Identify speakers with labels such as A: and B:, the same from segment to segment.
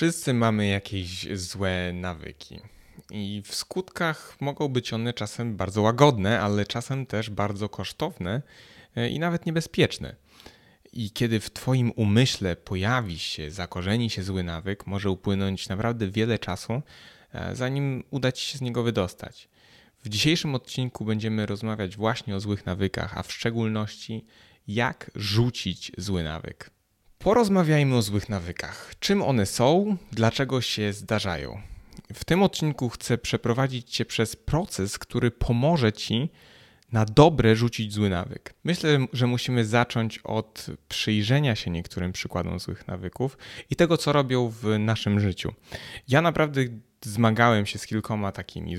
A: Wszyscy mamy jakieś złe nawyki i w skutkach mogą być one czasem bardzo łagodne, ale czasem też bardzo kosztowne i nawet niebezpieczne. I kiedy w Twoim umyśle pojawi się, zakorzeni się zły nawyk, może upłynąć naprawdę wiele czasu, zanim uda Ci się z niego wydostać. W dzisiejszym odcinku będziemy rozmawiać właśnie o złych nawykach, a w szczególności jak rzucić zły nawyk. Porozmawiajmy o złych nawykach. Czym one są, dlaczego się zdarzają. W tym odcinku chcę przeprowadzić Cię przez proces, który pomoże Ci na dobre rzucić zły nawyk. Myślę, że musimy zacząć od przyjrzenia się niektórym przykładom złych nawyków i tego, co robią w naszym życiu. Ja naprawdę zmagałem się z kilkoma takimi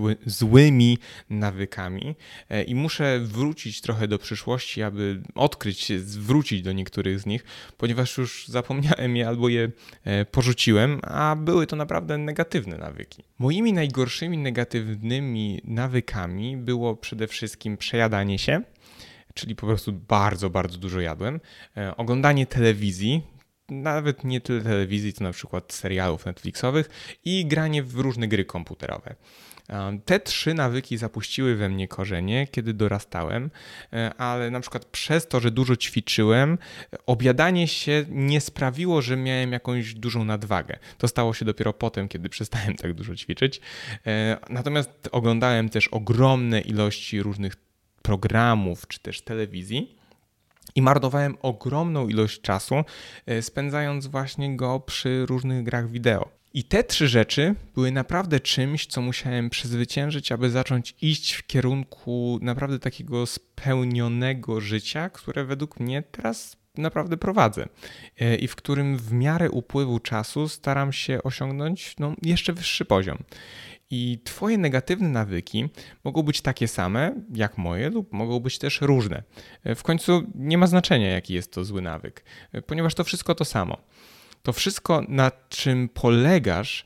A: złymi nawykami i muszę wrócić trochę do przyszłości, aby odkryć się, wrócić do niektórych z nich, ponieważ już zapomniałem je albo je porzuciłem, a były to naprawdę negatywne nawyki. Moimi najgorszymi negatywnymi nawykami było przede wszystkim przejadanie się, czyli po prostu bardzo, bardzo dużo jadłem, oglądanie telewizji, nawet nie tyle telewizji, to na przykład serialów Netflixowych i granie w różne gry komputerowe. Te trzy nawyki zapuściły we mnie korzenie, kiedy dorastałem, ale na przykład przez to, że dużo ćwiczyłem, objadanie się nie sprawiło, że miałem jakąś dużą nadwagę. To stało się dopiero potem, kiedy przestałem tak dużo ćwiczyć. Natomiast oglądałem też ogromne ilości różnych programów czy też telewizji. I marnowałem ogromną ilość czasu, spędzając właśnie go przy różnych grach wideo. I te trzy rzeczy były naprawdę czymś, co musiałem przezwyciężyć, aby zacząć iść w kierunku naprawdę takiego spełnionego życia, które według mnie teraz naprawdę prowadzę i w którym w miarę upływu czasu staram się osiągnąć jeszcze wyższy poziom. I Twoje negatywne nawyki mogą być takie same jak moje lub mogą być też różne. W końcu nie ma znaczenia, jaki jest to zły nawyk, ponieważ to wszystko to samo. To wszystko, na czym polegasz,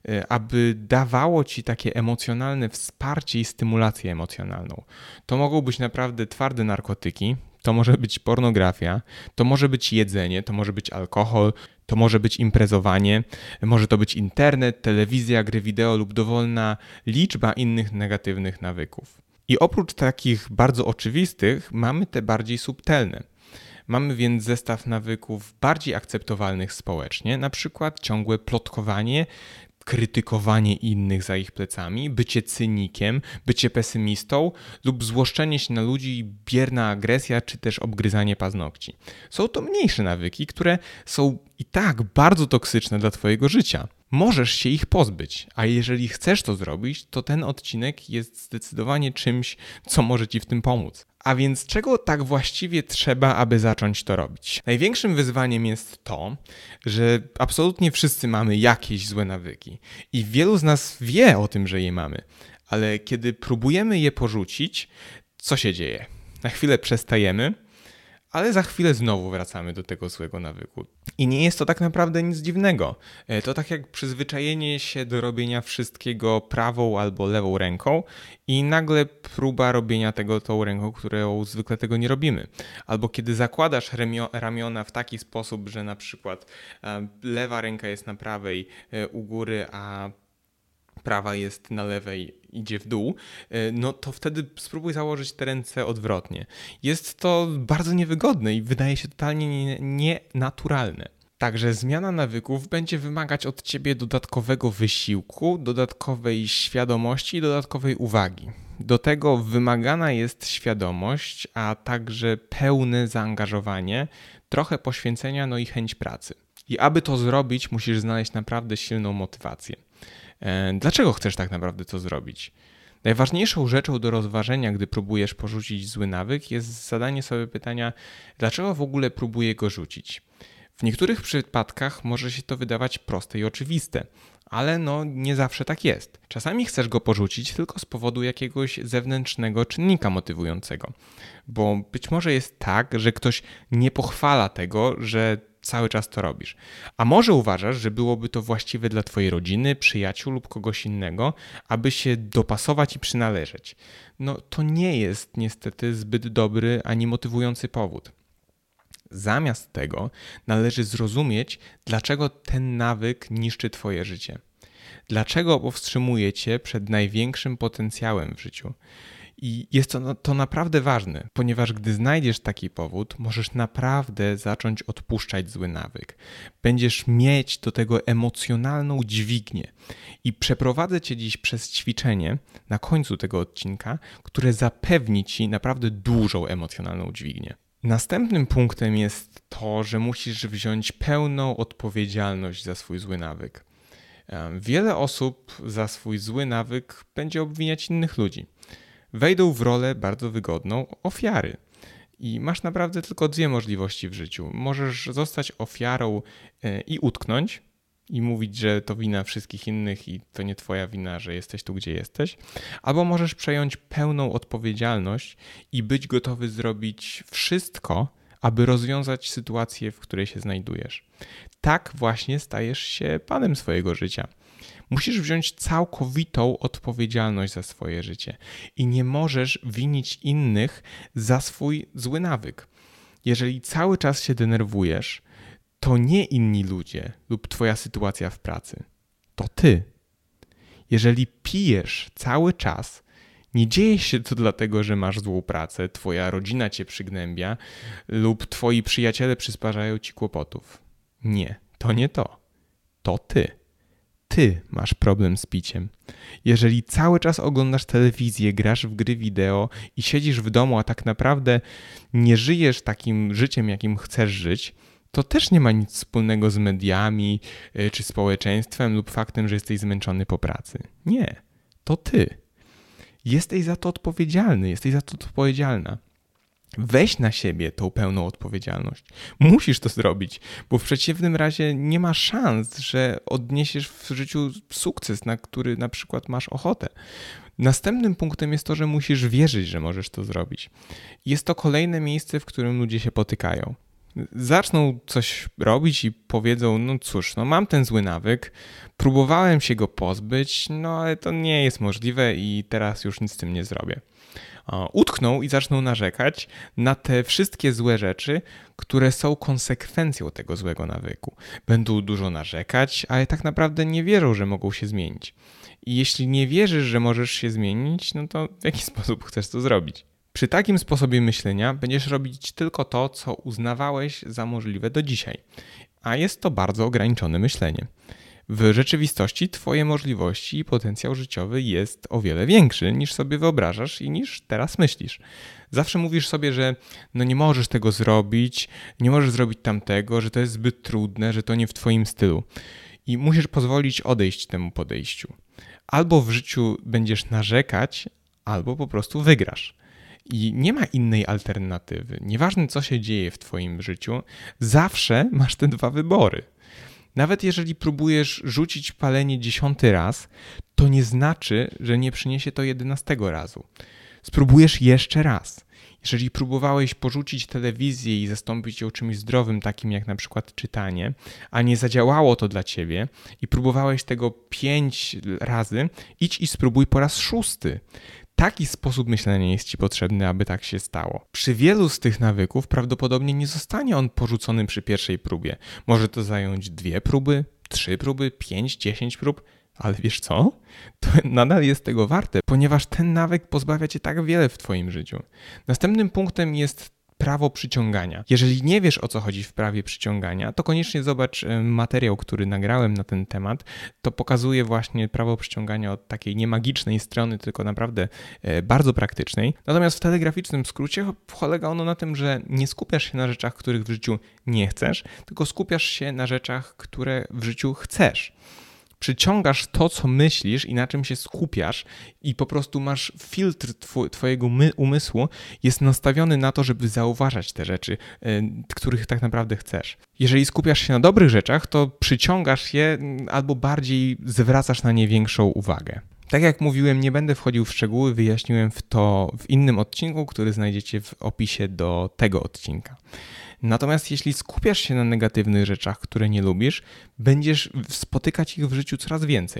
A: aby dawało Ci takie emocjonalne wsparcie i stymulację emocjonalną. To mogą być naprawdę twarde narkotyki, to może być pornografia, to może być jedzenie, to może być alkohol, to może być imprezowanie, może to być internet, telewizja, gry wideo lub dowolna liczba innych negatywnych nawyków. I oprócz takich bardzo oczywistych mamy te bardziej subtelne. Mamy więc zestaw nawyków bardziej akceptowalnych społecznie, na przykład ciągłe plotkowanie, krytykowanie innych za ich plecami, bycie cynikiem, bycie pesymistą lub złoszczenie się na ludzi, bierna agresja czy też obgryzanie paznokci. Są to mniejsze nawyki, które są i tak bardzo toksyczne dla Twojego życia. Możesz się ich pozbyć, a jeżeli chcesz to zrobić, to ten odcinek jest zdecydowanie czymś, co może Ci w tym pomóc. A więc czego tak właściwie trzeba, aby zacząć to robić? Największym wyzwaniem jest to, że absolutnie wszyscy mamy jakieś złe nawyki i wielu z nas wie o tym, że je mamy, ale kiedy próbujemy je porzucić, co się dzieje? Na chwilę przestajemy, ale za chwilę znowu wracamy do tego złego nawyku. I nie jest to tak naprawdę nic dziwnego. To tak jak przyzwyczajenie się do robienia wszystkiego prawą albo lewą ręką i nagle próba robienia tego tą ręką, którą zwykle tego nie robimy. Albo kiedy zakładasz ramiona w taki sposób, że na przykład lewa ręka jest na prawej u góry, a prawa jest na lewej, idzie w dół, no to wtedy spróbuj założyć te ręce odwrotnie. Jest to bardzo niewygodne i wydaje się totalnie nienaturalne. Także zmiana nawyków będzie wymagać od Ciebie dodatkowego wysiłku, dodatkowej świadomości i dodatkowej uwagi. Do tego wymagana jest świadomość, a także pełne zaangażowanie, trochę poświęcenia, no i chęć pracy. I aby to zrobić, musisz znaleźć naprawdę silną motywację. Dlaczego chcesz tak naprawdę to zrobić? Najważniejszą rzeczą do rozważenia, gdy próbujesz porzucić zły nawyk, jest zadanie sobie pytania, dlaczego w ogóle próbuję go rzucić? W niektórych przypadkach może się to wydawać proste i oczywiste, ale nie zawsze tak jest. Czasami chcesz go porzucić tylko z powodu jakiegoś zewnętrznego czynnika motywującego, bo być może jest tak, że ktoś nie pochwala tego, że cały czas to robisz. A może uważasz, że byłoby to właściwe dla Twojej rodziny, przyjaciół lub kogoś innego, aby się dopasować i przynależeć. To nie jest niestety zbyt dobry ani motywujący powód. Zamiast tego należy zrozumieć, dlaczego ten nawyk niszczy twoje życie. Dlaczego powstrzymuje cię przed największym potencjałem w życiu. I jest to naprawdę ważne, ponieważ gdy znajdziesz taki powód, możesz naprawdę zacząć odpuszczać zły nawyk. Będziesz mieć do tego emocjonalną dźwignię. I przeprowadzę cię dziś przez ćwiczenie na końcu tego odcinka, które zapewni ci naprawdę dużą emocjonalną dźwignię. Następnym punktem jest to, że musisz wziąć pełną odpowiedzialność za swój zły nawyk. Wiele osób za swój zły nawyk będzie obwiniać innych ludzi. Wejdą w rolę bardzo wygodną ofiary. I masz naprawdę tylko dwie możliwości w życiu. Możesz zostać ofiarą i utknąć i mówić, że to wina wszystkich innych i to nie twoja wina, że jesteś tu, gdzie jesteś. Albo możesz przejąć pełną odpowiedzialność i być gotowy zrobić wszystko, aby rozwiązać sytuację, w której się znajdujesz. Tak właśnie stajesz się panem swojego życia. Musisz wziąć całkowitą odpowiedzialność za swoje życie i nie możesz winić innych za swój zły nawyk. Jeżeli cały czas się denerwujesz, to nie inni ludzie lub twoja sytuacja w pracy, to ty. Jeżeli pijesz cały czas, nie dzieje się to dlatego, że masz złą pracę, twoja rodzina cię przygnębia lub twoi przyjaciele przysparzają ci kłopotów. Nie, to nie to. To ty. Ty masz problem z piciem. Jeżeli cały czas oglądasz telewizję, grasz w gry wideo i siedzisz w domu, a tak naprawdę nie żyjesz takim życiem, jakim chcesz żyć, to też nie ma nic wspólnego z mediami czy społeczeństwem lub faktem, że jesteś zmęczony po pracy. Nie, to ty. Jesteś za to odpowiedzialny, jesteś za to odpowiedzialna. Weź na siebie tą pełną odpowiedzialność. Musisz to zrobić, bo w przeciwnym razie nie ma szans, że odniesiesz w życiu sukces, na który na przykład masz ochotę. Następnym punktem jest to, że musisz wierzyć, że możesz to zrobić. Jest to kolejne miejsce, w którym ludzie się potykają. Zaczną coś robić i powiedzą, no cóż, mam ten zły nawyk, próbowałem się go pozbyć, ale to nie jest możliwe i teraz już nic z tym nie zrobię. Utkną i zaczną narzekać na te wszystkie złe rzeczy, które są konsekwencją tego złego nawyku. Będą dużo narzekać, ale tak naprawdę nie wierzą, że mogą się zmienić. I jeśli nie wierzysz, że możesz się zmienić, to w jaki sposób chcesz to zrobić? Przy takim sposobie myślenia będziesz robić tylko to, co uznawałeś za możliwe do dzisiaj, a jest to bardzo ograniczone myślenie. W rzeczywistości twoje możliwości i potencjał życiowy jest o wiele większy niż sobie wyobrażasz i niż teraz myślisz. Zawsze mówisz sobie, że nie możesz tego zrobić, nie możesz zrobić tamtego, że to jest zbyt trudne, że to nie w twoim stylu. I musisz pozwolić odejść temu podejściu. Albo w życiu będziesz narzekać, albo po prostu wygrasz. I nie ma innej alternatywy. Nieważne, co się dzieje w twoim życiu, zawsze masz te dwa wybory. Nawet jeżeli próbujesz rzucić palenie 10. raz, to nie znaczy, że nie przyniesie to 11. razu. Spróbujesz jeszcze raz. Jeżeli próbowałeś porzucić telewizję i zastąpić ją czymś zdrowym, takim jak na przykład czytanie, a nie zadziałało to dla ciebie i próbowałeś tego 5 razy, idź i spróbuj po raz 6. Taki sposób myślenia jest ci potrzebny, aby tak się stało. Przy wielu z tych nawyków prawdopodobnie nie zostanie on porzucony przy pierwszej próbie. Może to zająć 2 próby, 3 próby, 5, 10 prób, ale wiesz co? To nadal jest tego warte, ponieważ ten nawyk pozbawia cię tak wiele w twoim życiu. Następnym punktem jest prawo przyciągania. Jeżeli nie wiesz, o co chodzi w prawie przyciągania, to koniecznie zobacz materiał, który nagrałem na ten temat. To pokazuje właśnie prawo przyciągania od takiej nie magicznej strony, tylko naprawdę bardzo praktycznej. Natomiast w telegraficznym skrócie polega ono na tym, że nie skupiasz się na rzeczach, których w życiu nie chcesz, tylko skupiasz się na rzeczach, które w życiu chcesz. Przyciągasz to, co myślisz i na czym się skupiasz i po prostu masz filtr twojego umysłu jest nastawiony na to, żeby zauważać te rzeczy, których tak naprawdę chcesz. Jeżeli skupiasz się na dobrych rzeczach, to przyciągasz je albo bardziej zwracasz na nie większą uwagę. Tak jak mówiłem, nie będę wchodził w szczegóły, wyjaśniłem to w innym odcinku, który znajdziecie w opisie do tego odcinka. Natomiast jeśli skupiasz się na negatywnych rzeczach, które nie lubisz, będziesz spotykać ich w życiu coraz więcej.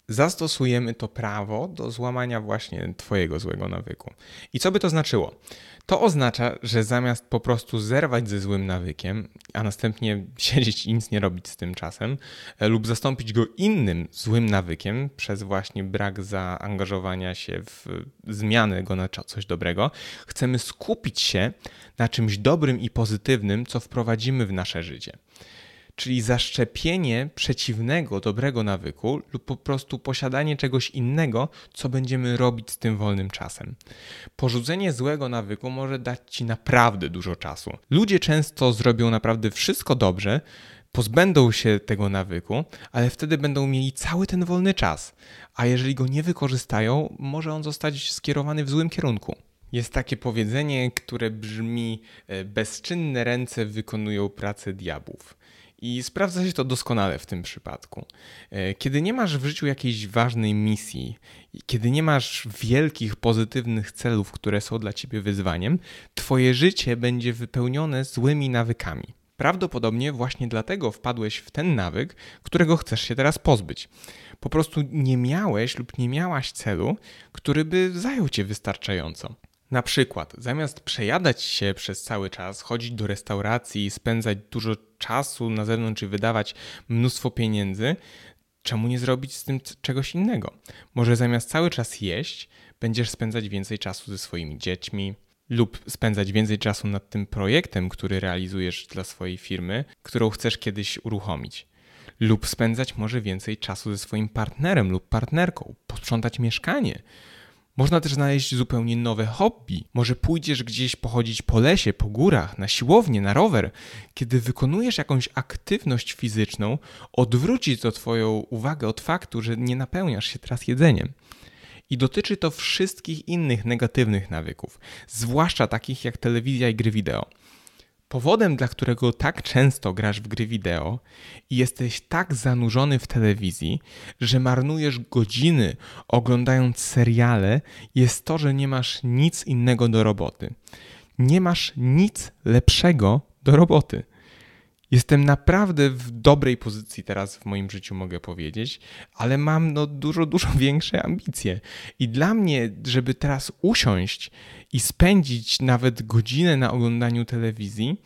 A: zastosujemy to prawo do złamania właśnie twojego złego nawyku. I co by to znaczyło? To oznacza, że zamiast po prostu zerwać ze złym nawykiem, a następnie siedzieć i nic nie robić z tym czasem, lub zastąpić go innym złym nawykiem przez właśnie brak zaangażowania się w zmianę go na coś dobrego, chcemy skupić się na czymś dobrym i pozytywnym, co wprowadzimy w nasze życie. Czyli zaszczepienie przeciwnego, dobrego nawyku lub po prostu posiadanie czegoś innego, co będziemy robić z tym wolnym czasem. Porzucenie złego nawyku może dać ci naprawdę dużo czasu. Ludzie często zrobią naprawdę wszystko dobrze, pozbędą się tego nawyku, ale wtedy będą mieli cały ten wolny czas. A jeżeli go nie wykorzystają, może on zostać skierowany w złym kierunku. Jest takie powiedzenie, które brzmi: bezczynne ręce wykonują pracę diabłów. I sprawdza się to doskonale w tym przypadku. Kiedy nie masz w życiu jakiejś ważnej misji, kiedy nie masz wielkich, pozytywnych celów, które są dla ciebie wyzwaniem, twoje życie będzie wypełnione złymi nawykami. Prawdopodobnie właśnie dlatego wpadłeś w ten nawyk, którego chcesz się teraz pozbyć. Po prostu nie miałeś lub nie miałaś celu, który by zajął cię wystarczająco. Na przykład, zamiast przejadać się przez cały czas, chodzić do restauracji, spędzać dużo czasu na zewnątrz i wydawać mnóstwo pieniędzy, czemu nie zrobić z tym czegoś innego? Może zamiast cały czas jeść, będziesz spędzać więcej czasu ze swoimi dziećmi lub spędzać więcej czasu nad tym projektem, który realizujesz dla swojej firmy, którą chcesz kiedyś uruchomić. Lub spędzać może więcej czasu ze swoim partnerem lub partnerką, posprzątać mieszkanie. Można też znaleźć zupełnie nowe hobby. Może pójdziesz gdzieś pochodzić po lesie, po górach, na siłownię, na rower. Kiedy wykonujesz jakąś aktywność fizyczną, odwróci to twoją uwagę od faktu, że nie napełniasz się teraz jedzeniem. I dotyczy to wszystkich innych negatywnych nawyków, zwłaszcza takich jak telewizja i gry wideo. Powodem, dla którego tak często grasz w gry wideo i jesteś tak zanurzony w telewizji, że marnujesz godziny oglądając seriale, jest to, że nie masz nic innego do roboty. Nie masz nic lepszego do roboty. Jestem naprawdę w dobrej pozycji teraz w moim życiu, mogę powiedzieć, ale mam dużo większe ambicje. I dla mnie, żeby teraz usiąść i spędzić nawet godzinę na oglądaniu telewizji,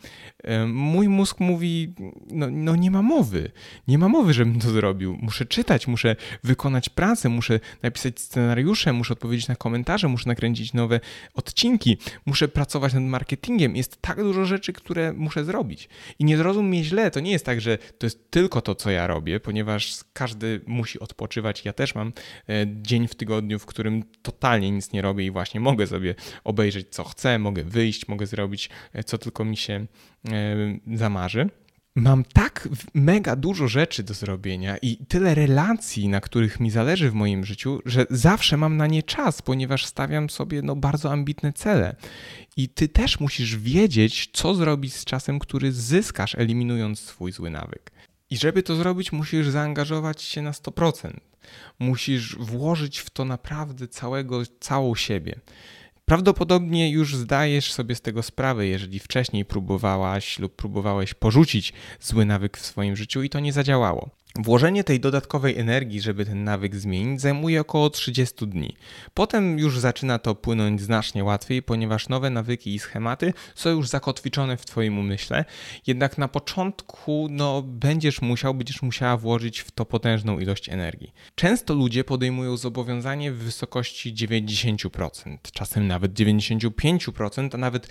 A: mój mózg mówi, nie ma mowy. Nie ma mowy, żebym to zrobił. Muszę czytać, muszę wykonać pracę, muszę napisać scenariusze, muszę odpowiedzieć na komentarze, muszę nakręcić nowe odcinki, muszę pracować nad marketingiem. Jest tak dużo rzeczy, które muszę zrobić. I nie zrozum mnie źle, to nie jest tak, że to jest tylko to, co ja robię, ponieważ każdy musi odpoczywać. Ja też mam dzień w tygodniu, w którym totalnie nic nie robię i właśnie mogę sobie obejrzeć, co chcę, mogę wyjść, mogę zrobić, co tylko mi się zamarzy. Mam tak mega dużo rzeczy do zrobienia i tyle relacji, na których mi zależy w moim życiu, że zawsze mam na nie czas, ponieważ stawiam sobie bardzo ambitne cele. I ty też musisz wiedzieć, co zrobić z czasem, który zyskasz, eliminując swój zły nawyk. I żeby to zrobić, musisz zaangażować się na 100%. Musisz włożyć w to naprawdę całą siebie. Prawdopodobnie już zdajesz sobie z tego sprawę, jeżeli wcześniej próbowałaś lub próbowałeś porzucić zły nawyk w swoim życiu i to nie zadziałało. Włożenie tej dodatkowej energii, żeby ten nawyk zmienić, zajmuje około 30 dni. Potem już zaczyna to płynąć znacznie łatwiej, ponieważ nowe nawyki i schematy są już zakotwiczone w twoim umyśle, jednak na początku będziesz musiała włożyć w to potężną ilość energii. Często ludzie podejmują zobowiązanie w wysokości 90%, czasem nawet 95%, a nawet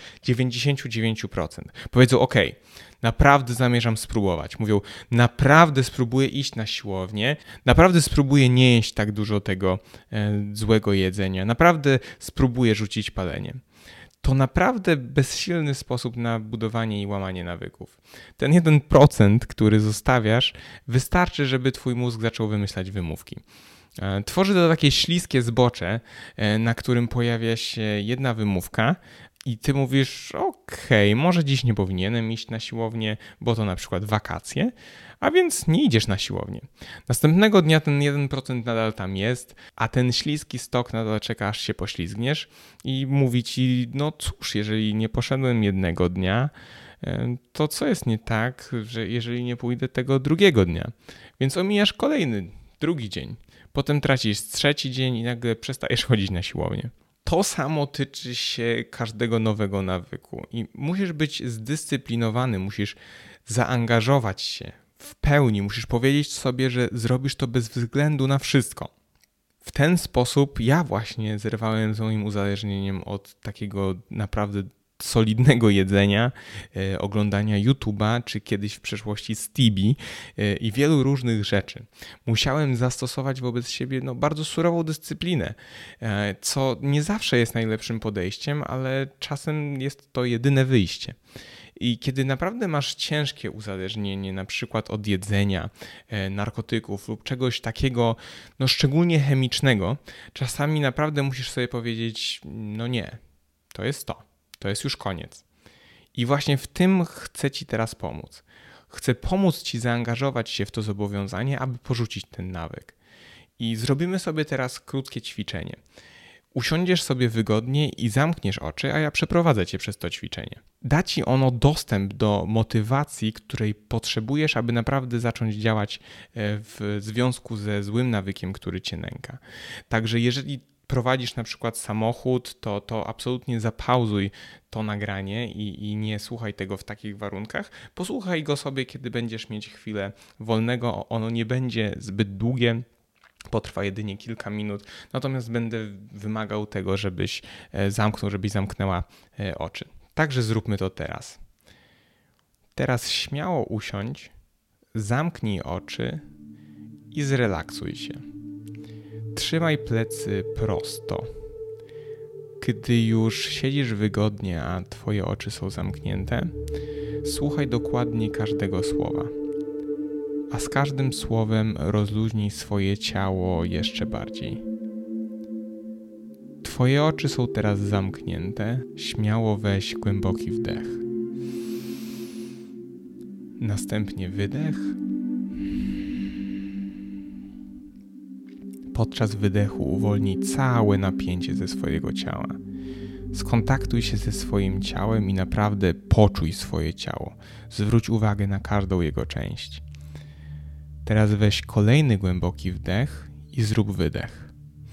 A: 99%. Powiedzą: OK, naprawdę zamierzam spróbować. Mówią: naprawdę spróbuję iść na siłownię, naprawdę spróbuję nie jeść tak dużo tego złego jedzenia, naprawdę spróbuję rzucić palenie. To naprawdę bezsilny sposób na budowanie i łamanie nawyków. Ten 1%, który zostawiasz, wystarczy, żeby twój mózg zaczął wymyślać wymówki. Tworzy to takie śliskie zbocze, na którym pojawia się jedna wymówka, i ty mówisz: okej, może dziś nie powinienem iść na siłownię, bo to na przykład wakacje, a więc nie idziesz na siłownię. Następnego dnia ten 1% nadal tam jest, a ten śliski stok nadal czeka, aż się poślizgniesz i mówi ci: cóż, jeżeli nie poszedłem jednego dnia, to co jest nie tak, że jeżeli nie pójdę tego drugiego dnia? Więc omijasz kolejny drugi dzień, potem tracisz trzeci dzień i nagle przestajesz chodzić na siłownię. To samo tyczy się każdego nowego nawyku i musisz być zdyscyplinowany, musisz zaangażować się w pełni, musisz powiedzieć sobie, że zrobisz to bez względu na wszystko. W ten sposób ja właśnie zerwałem z moim uzależnieniem od takiego naprawdę solidnego jedzenia, oglądania YouTube'a, czy kiedyś w przeszłości Stibi i wielu różnych rzeczy. Musiałem zastosować wobec siebie bardzo surową dyscyplinę, co nie zawsze jest najlepszym podejściem, ale czasem jest to jedyne wyjście. I kiedy naprawdę masz ciężkie uzależnienie, na przykład od jedzenia, narkotyków lub czegoś takiego, szczególnie chemicznego, czasami naprawdę musisz sobie powiedzieć, nie, to jest to. To jest już koniec. I właśnie w tym chcę Ci teraz pomóc. Chcę pomóc Ci zaangażować się w to zobowiązanie, aby porzucić ten nawyk. I zrobimy sobie teraz krótkie ćwiczenie. Usiądziesz sobie wygodnie i zamkniesz oczy, a ja przeprowadzę Cię przez to ćwiczenie. Da Ci ono dostęp do motywacji, której potrzebujesz, aby naprawdę zacząć działać w związku ze złym nawykiem, który Cię nęka. Także jeżeli prowadzisz na przykład samochód, to absolutnie zapauzuj to nagranie i nie słuchaj tego w takich warunkach. Posłuchaj go sobie, kiedy będziesz mieć chwilę wolnego. Ono nie będzie zbyt długie, potrwa jedynie kilka minut, natomiast będę wymagał tego, żebyś zamknęła oczy. Także zróbmy to teraz. Teraz śmiało usiądź, zamknij oczy i zrelaksuj się. Trzymaj plecy prosto. Gdy już siedzisz wygodnie, a Twoje oczy są zamknięte, słuchaj dokładnie każdego słowa. A z każdym słowem rozluźnij swoje ciało jeszcze bardziej. Twoje oczy są teraz zamknięte. Śmiało weź głęboki wdech. Następnie wydech. Podczas wydechu uwolnij całe napięcie ze swojego ciała. Skontaktuj się ze swoim ciałem i naprawdę poczuj swoje ciało. Zwróć uwagę na każdą jego część. Teraz weź kolejny głęboki wdech i zrób wydech.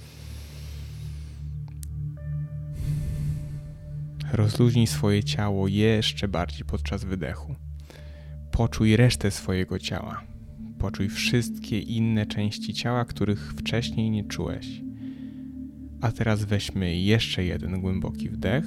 A: Rozluźnij swoje ciało jeszcze bardziej podczas wydechu. Poczuj resztę swojego ciała. Poczuj wszystkie inne części ciała, których wcześniej nie czułeś. A teraz weźmy jeszcze jeden głęboki wdech.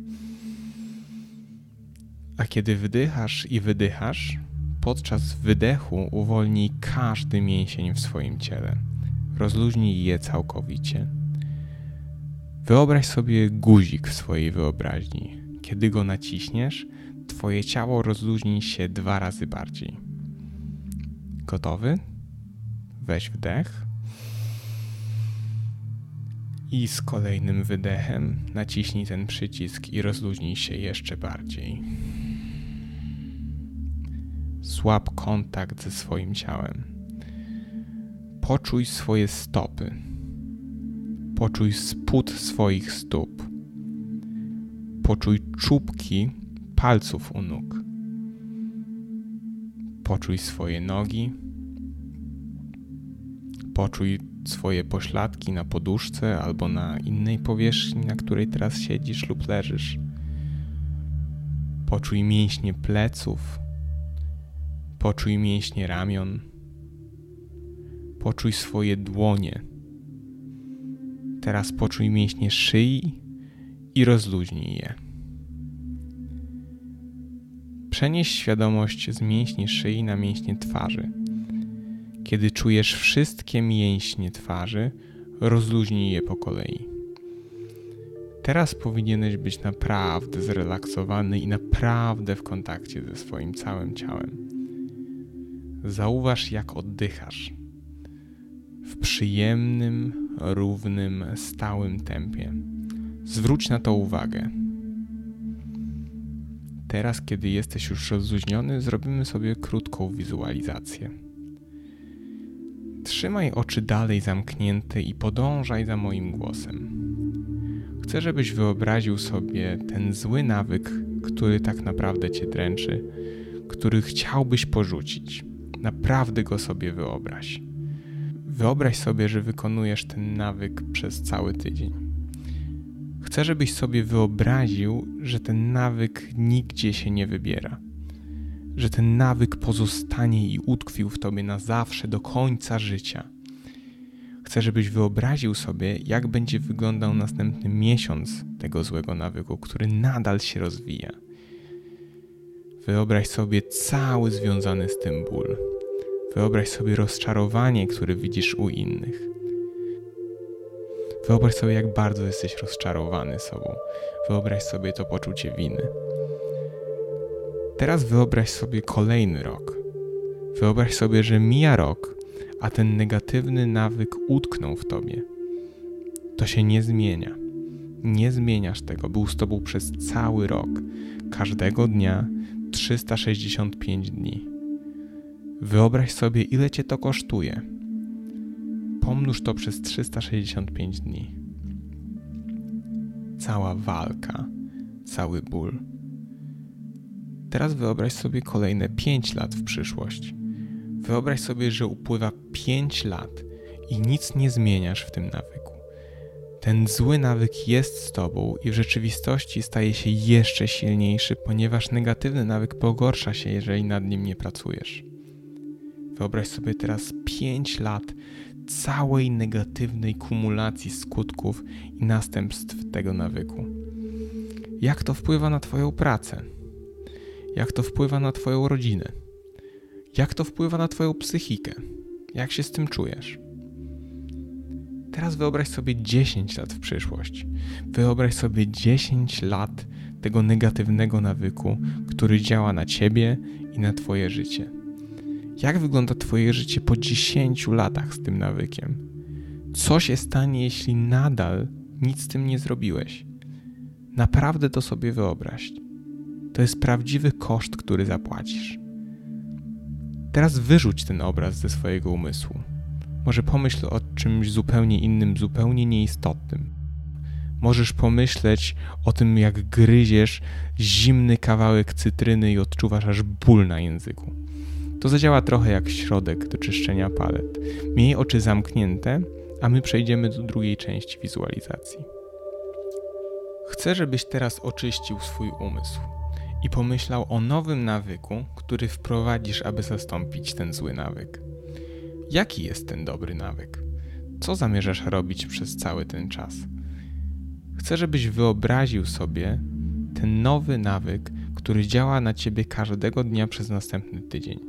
A: A kiedy wdychasz i wydychasz, podczas wydechu uwolnij każdy mięsień w swoim ciele. Rozluźnij je całkowicie. Wyobraź sobie guzik w swojej wyobraźni. Kiedy go naciśniesz, Twoje ciało rozluźni się 2 razy bardziej. Gotowy? Weź wdech. I z kolejnym wydechem naciśnij ten przycisk i rozluźnij się jeszcze bardziej. Złap kontakt ze swoim ciałem. Poczuj swoje stopy. Poczuj spód swoich stóp. Poczuj czubki palców u nóg. Poczuj swoje nogi. Poczuj swoje pośladki na poduszce albo na innej powierzchni, na której teraz siedzisz lub leżysz. Poczuj mięśnie pleców. Poczuj mięśnie ramion. Poczuj swoje dłonie. Teraz poczuj mięśnie szyi i rozluźnij je. Przenieś świadomość z mięśni szyi na mięśnie twarzy. Kiedy czujesz wszystkie mięśnie twarzy, rozluźnij je po kolei. Teraz powinieneś być naprawdę zrelaksowany i naprawdę w kontakcie ze swoim całym ciałem. Zauważ, jak oddychasz. W przyjemnym, równym, stałym tempie. Zwróć na to uwagę. Teraz, kiedy jesteś już rozluźniony, zrobimy sobie krótką wizualizację. Trzymaj oczy dalej zamknięte i podążaj za moim głosem. Chcę, żebyś wyobraził sobie ten zły nawyk, który tak naprawdę cię dręczy, który chciałbyś porzucić. Naprawdę go sobie wyobraź. Wyobraź sobie, że wykonujesz ten nawyk przez cały tydzień. Chcę, żebyś sobie wyobraził, że ten nawyk nigdzie się nie wybiera. Że ten nawyk pozostanie i utkwił w tobie na zawsze, do końca życia. Chcę, żebyś wyobraził sobie, jak będzie wyglądał następny miesiąc tego złego nawyku, który nadal się rozwija. Wyobraź sobie cały związany z tym ból. Wyobraź sobie rozczarowanie, które widzisz u innych. Wyobraź sobie, jak bardzo jesteś rozczarowany sobą. Wyobraź sobie to poczucie winy. Teraz wyobraź sobie kolejny rok. Wyobraź sobie, że mija rok, a ten negatywny nawyk utknął w tobie. To się nie zmienia. Nie zmieniasz tego. Był z tobą przez cały rok. Każdego dnia 365 dni. Wyobraź sobie, ile cię to kosztuje. Pomnóż to przez 365 dni. Cała walka, cały ból. Teraz wyobraź sobie kolejne 5 lat w przyszłość. Wyobraź sobie, że upływa 5 lat i nic nie zmieniasz w tym nawyku. Ten zły nawyk jest z tobą i w rzeczywistości staje się jeszcze silniejszy, ponieważ negatywny nawyk pogorsza się, jeżeli nad nim nie pracujesz. Wyobraź sobie teraz 5 lat całej negatywnej kumulacji skutków i następstw tego nawyku. Jak to wpływa na twoją pracę? Jak to wpływa na twoją rodzinę? Jak to wpływa na twoją psychikę? Jak się z tym czujesz? Teraz wyobraź sobie 10 lat w przyszłość. Wyobraź sobie 10 lat tego negatywnego nawyku, który działa na ciebie i na twoje życie. Jak wygląda twoje życie po 10 latach z tym nawykiem? Co się stanie, jeśli nadal nic z tym nie zrobiłeś? Naprawdę to sobie wyobraź. To jest prawdziwy koszt, który zapłacisz. Teraz wyrzuć ten obraz ze swojego umysłu. Może pomyśl o czymś zupełnie innym, zupełnie nieistotnym. Możesz pomyśleć o tym, jak gryziesz zimny kawałek cytryny i odczuwasz aż ból na języku. To zadziała trochę jak środek do czyszczenia palet. Miej oczy zamknięte, a my przejdziemy do drugiej części wizualizacji. Chcę, żebyś teraz oczyścił swój umysł i pomyślał o nowym nawyku, który wprowadzisz, aby zastąpić ten zły nawyk. Jaki jest ten dobry nawyk? Co zamierzasz robić przez cały ten czas? Chcę, żebyś wyobraził sobie ten nowy nawyk, który działa na ciebie każdego dnia przez następny tydzień.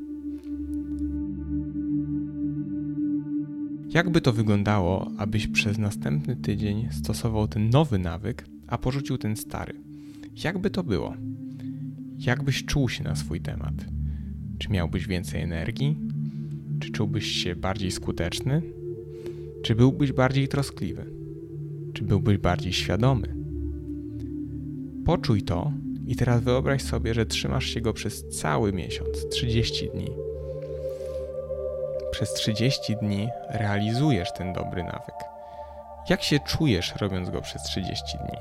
A: Jak by to wyglądało, abyś przez następny tydzień stosował ten nowy nawyk, a porzucił ten stary? Jak by to było? Jak byś czuł się na swój temat? Czy miałbyś więcej energii? Czy czułbyś się bardziej skuteczny? Czy byłbyś bardziej troskliwy? Czy byłbyś bardziej świadomy? Poczuj to i teraz wyobraź sobie, że trzymasz się go przez cały miesiąc, 30 dni. Przez 30 dni realizujesz ten dobry nawyk. Jak się czujesz, robiąc go przez 30 dni?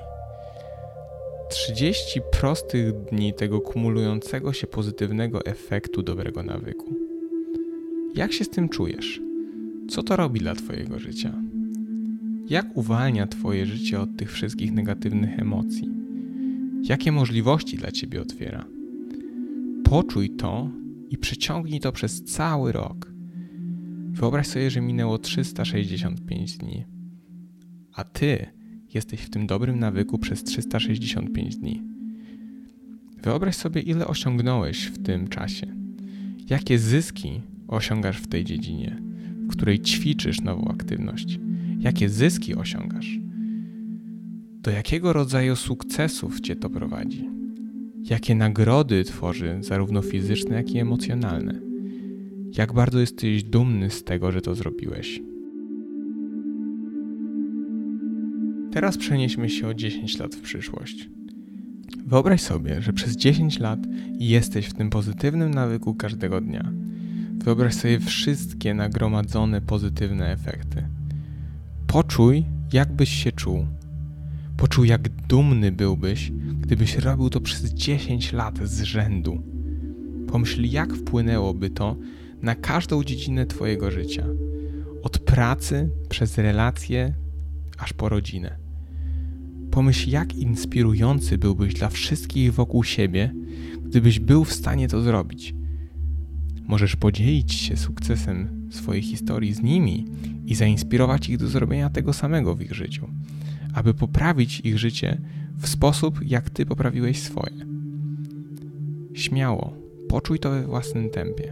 A: 30 prostych dni tego kumulującego się pozytywnego efektu dobrego nawyku. Jak się z tym czujesz? Co to robi dla twojego życia? Jak uwalnia twoje życie od tych wszystkich negatywnych emocji? Jakie możliwości dla ciebie otwiera? Poczuj to i przeciągnij to przez cały rok. Wyobraź sobie, że minęło 365 dni, a ty jesteś w tym dobrym nawyku przez 365 dni. Wyobraź sobie, ile osiągnąłeś w tym czasie. Jakie zyski osiągasz w tej dziedzinie, w której ćwiczysz nową aktywność. Jakie zyski osiągasz? Do jakiego rodzaju sukcesów cię to prowadzi? Jakie nagrody tworzy, zarówno fizyczne, jak i emocjonalne? Jak bardzo jesteś dumny z tego, że to zrobiłeś? Teraz przenieśmy się o 10 lat w przyszłość. Wyobraź sobie, że przez 10 lat jesteś w tym pozytywnym nawyku każdego dnia. Wyobraź sobie wszystkie nagromadzone pozytywne efekty. Poczuj, jak byś się czuł. Poczuj, jak dumny byłbyś, gdybyś robił to przez 10 lat z rzędu. Pomyśl, jak wpłynęłoby to na każdą dziedzinę twojego życia. Od pracy, przez relacje, aż po rodzinę. Pomyśl, jak inspirujący byłbyś dla wszystkich wokół siebie, gdybyś był w stanie to zrobić. Możesz podzielić się sukcesem swojej historii z nimi i zainspirować ich do zrobienia tego samego w ich życiu, aby poprawić ich życie w sposób, jak ty poprawiłeś swoje. Śmiało, poczuj to we własnym tempie.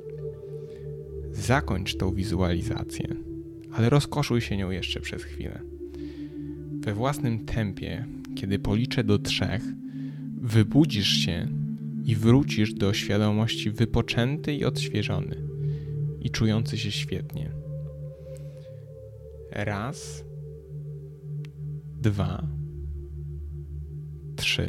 A: Zakończ tą wizualizację, ale rozkoszuj się nią jeszcze przez chwilę. We własnym tempie, kiedy policzę do 3, wybudzisz się i wrócisz do świadomości wypoczęty i odświeżony i czujący się świetnie. 1, 2, 3.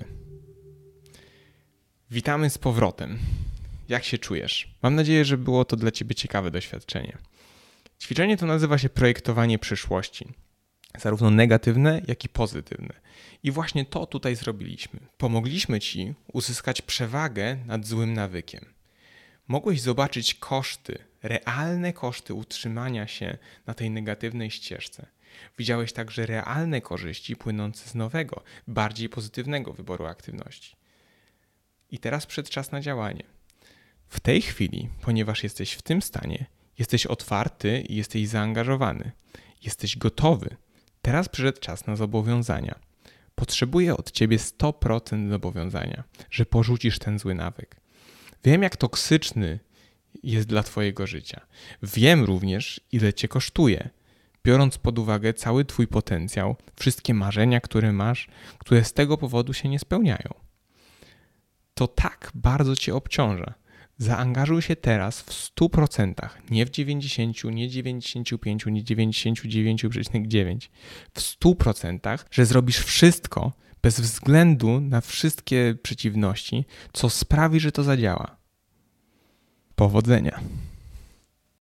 A: Witamy z powrotem. Jak się czujesz? Mam nadzieję, że było to dla Ciebie ciekawe doświadczenie. Ćwiczenie to nazywa się projektowanie przyszłości. Zarówno negatywne, jak i pozytywne. I właśnie to tutaj zrobiliśmy. Pomogliśmy Ci uzyskać przewagę nad złym nawykiem. Mogłeś zobaczyć koszty, realne koszty utrzymania się na tej negatywnej ścieżce. Widziałeś także realne korzyści płynące z nowego, bardziej pozytywnego wyboru aktywności. I teraz przyszedł czas na działanie. W tej chwili, ponieważ jesteś w tym stanie, jesteś otwarty i jesteś zaangażowany. Jesteś gotowy. Teraz przyszedł czas na zobowiązania. Potrzebuję od Ciebie 100% zobowiązania, że porzucisz ten zły nawyk. Wiem, jak toksyczny jest dla Twojego życia. Wiem również, ile Cię kosztuje, biorąc pod uwagę cały Twój potencjał, wszystkie marzenia, które masz, które z tego powodu się nie spełniają. To tak bardzo Cię obciąża. Zaangażuj się teraz w 100%, nie w 90, nie 95, nie 99,9, w 100%, że zrobisz wszystko bez względu na wszystkie przeciwności, co sprawi, że to zadziała. Powodzenia.